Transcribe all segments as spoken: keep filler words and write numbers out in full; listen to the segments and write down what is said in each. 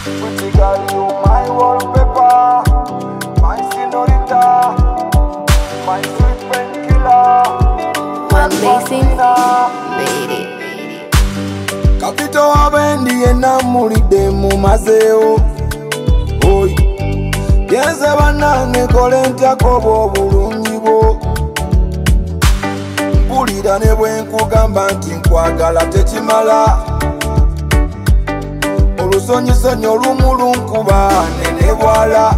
Pretty girl, you my wallpaper, my senorita, my sweet painkiller. One Basin, made it. Kapito abendi enamulide mu mazeo. Oy, yenze banange kole ntyako bw'obulungi bwo. Mpulira ne bwe nkugamba nti nkwagala tekimala. Olusonyisonyi olumu lunkuba nene bwala.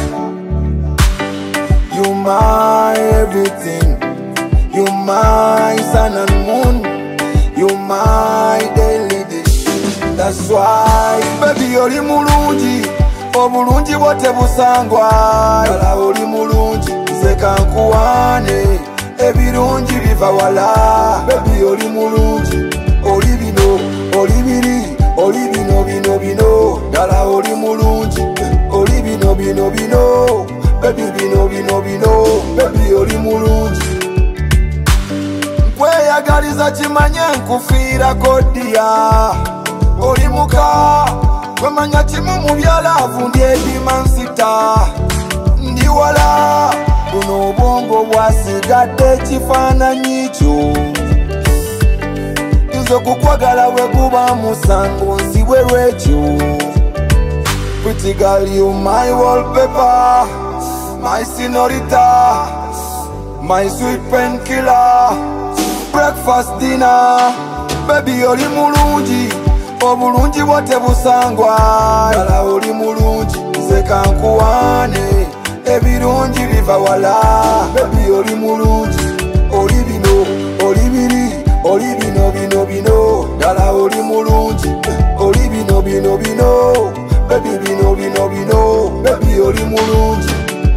You my everything, you my sun and moon, you my daily dish. That's why baby oli mulungi, obulungi bwote busangwa. Dala oli mulungi, nze kankuwane, ebirungi biva wala. Baby oli mulungi, oli bino, oli biri, oli bino bino bino. Dala oli mulungi, oli bino bino bino. Baby bino bino bino, baby oli mulungi. Nkweyagaliza kimanye nkufiirako ddiya. Oli muka, kwemanya kimu mu byalavu ndyedimansita. Ndi wala, buno obwongo bwasigadde ekifaananyi kyo. Nze kukwagala bwe guba musango nsibwe lwekyo. Pretty girl, you my wallpaper, my senorita, my sweet painkiller, breakfast, dinner. Baby oli mulungi, obulungi bwote busangwa. Dala oli mulungi, nze kankuwane, ebirungi biva wala. Baby oli mulungi, oli bino, oli biri, oli bino bino bino. Dala oli mulungi, oli bino bino bino. Baby bino bino bino, baby oli mulungi.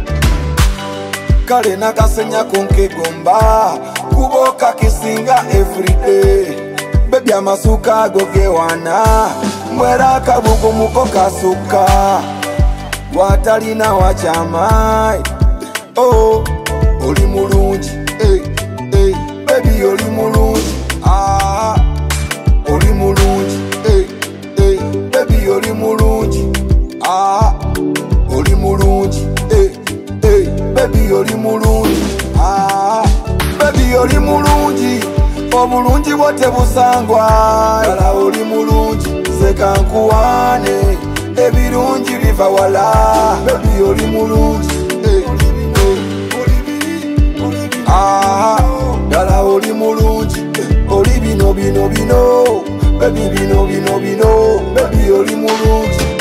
Kale nakasenya kunkegomba, kuboka kisinga everyday. Baby amasuka ago gewana, mwera akabugu muko kasuka. Watalina wachamai, oh, oli mulungi, hey, hey. Baby oli mulungi, ah, oli mulungi, hey, hey. Baby oli mulungi, ah, oli mulungi, hey, hey. Baby oli mulungi, ah, baby oli mulungi, obulungi bwote busangwa. Dala oli mulungi, nze kankuwane, ebirungi biva wala. Baby oli mulungi, hey, hey. Ah, dala oli mulungi, oli bino bino bino. Baby bino bino bino, baby oli mulungi.